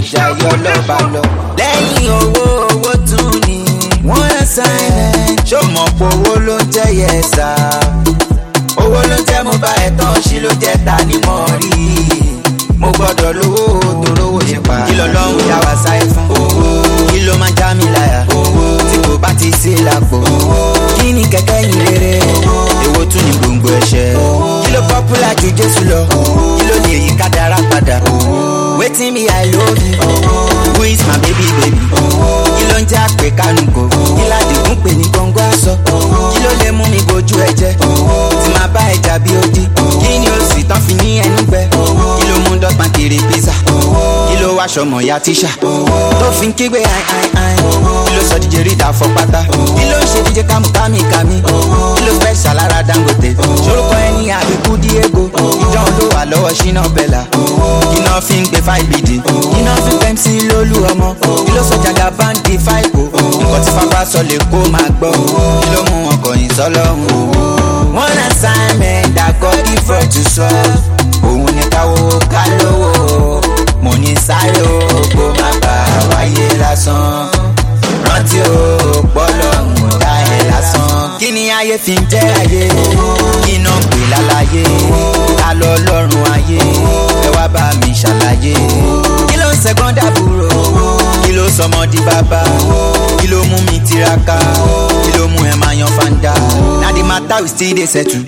jayé ọlọ́ba lọ. Lẹ́yìn owó tún ni wọ́n assignment. Ṣó mọ̀ pé owó ló ń jẹ́ yẹ̀sà? Owó ló ń jẹ́ mo bá ẹ̀ tán ṣí ló jẹ́ ta ni mo rí. Mo gbọ́dọ̀ lówó torówó ṣe pa. Kí lọ́lọ́run dá wa sáyé fún? Kí ló máa ń já mi láyà? Tí kò bá ti sí lápò. Kí ni kẹ̀kẹ́ yìí rere? Èwo tún ni gbòǹgbò ẹ̀ṣẹ̀? Kí ló popular ju Jésù lọ? Kí ló lè yí kádàrá padà? Wetin me I love you? Who is my baby? Kí ló ń jẹ́ àpè kánú kò? Kí ládìgún pè ní gbọ̀ngbọ̀ aṣọ? Kí ló lè mú mi bojú ẹ̀jẹ̀? Tí máa bá ẹja bí ó di? Kí ni ó sì tán fi ní ẹnu gbẹ? Kí ló mú dọ́gba kiri pizza? Kí ló wá aṣọ ya tíṣà? Tó fi ń kígbe àìn. Kí ló sọ díje rí ìdáfọ́ pátá? Kí ló ń ṣe díje kámúkámí? Kí ló fẹ́ ṣàlára Dangote? Ṣorúkọ ẹni àbíkú Diego? Ìjọ ló wà lọ́wọ́ Ṣínà Bella. Kí náà fi ń gbé 5BD? Kí náà fi pẹ́m sí lólú ọmọ? Kí ló sọ jàgà báńdì 5 o? Nǹkan tí fapá sọ lè kó máa gbọ́. Kí ló mú wọn kọ̀yìn sọ́lọ́run? One assignment that God give for to solve. Òun ni káwó ká lówó. Mo ní sáré o, kó má bà wáyé lásán. Rántí o, pọ́lọ́run dá ẹ lásán. Kí ni ayé fi ń jẹ́ ayé? Kí náà ń pè lálàyé? Ta lọ lọ́rùn ayé? Ẹ wá bá mi ṣàlàyé. Kí ló ń ṣẹ̀gbọ́n dàbúrò? Kí ló sọmọ di bàbá? Kí ló mú mi tiraka? Kí ló mú ẹ máa yan fanda? Na the matter we still dey settle.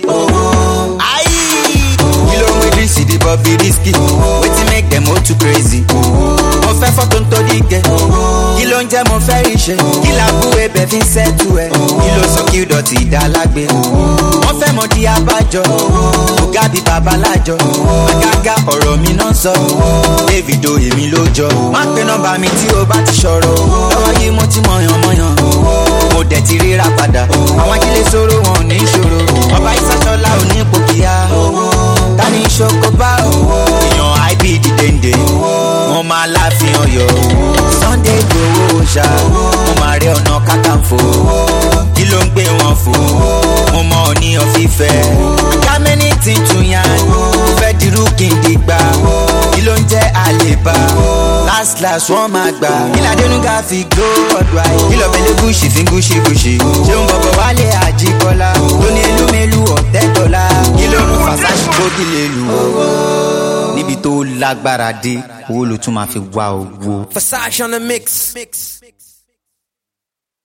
Kí ló mú Idris di Bobby Risky? Wetin make them all too crazy? Mo fẹ́ fọ́tò ń tó dígẹ̀. Kí ló ń jẹ́ mo fẹ́ rí ṣe? Kí làbú ebẹ̀ fi ń ṣẹ́tù ẹ̀? Kí ló sọ kí dọ̀tí ìdálágbé? Wọ́n fẹ́ mọ di abájọ. Ọ̀gá bíi babalájọ. Àgàgà ọ̀rọ̀ mi náà sọ. Davido èmi ló jọ. Má pe nọ́mbà mi tí o bá ti ṣọ̀rọ̀. Lọ́wọ́ yìí mo ti mọ̀yàn. Mo dẹ̀ ti ríra padà. Àwọn ajílẹ̀ sọ̀rọ̀ wọn ò ní ìṣòro. Ọba Ìsàṣọlá ò ní pòkìyà. Ta ni ìṣoko bá o? Èèyàn IB dìde. Mo máa láàfin Ọ̀yọ́. Sunday Igboho ṣá. Mo máa rí Ọ̀nà Kakanfò. Kí ló ń gbé wọn fò? Mo mọ Ọọ̀ni of Ifẹ̀. Gámẹ́nì ti tún yan. Mo fẹ́ dirú kí n dìgbà. Kí ló ń jẹ́ àlèbá? Last wọ́n máa gbà. Kí ládénúgà fi gbó ọ̀dọ̀ àyè? Kí lọ bẹ̀lẹ̀ gúúsì fi ń gúúsì? Ṣé ń bọ̀bọ̀ wálé Àjíkọ́lá? Tó ní elúmelu ọ̀tẹ́ dọ́là. Kí ló rún Fàṣáṣì bódì lè lù? Níbi tó lágbára dé, owó ló tún máa fi wá owó. Versace on the mix.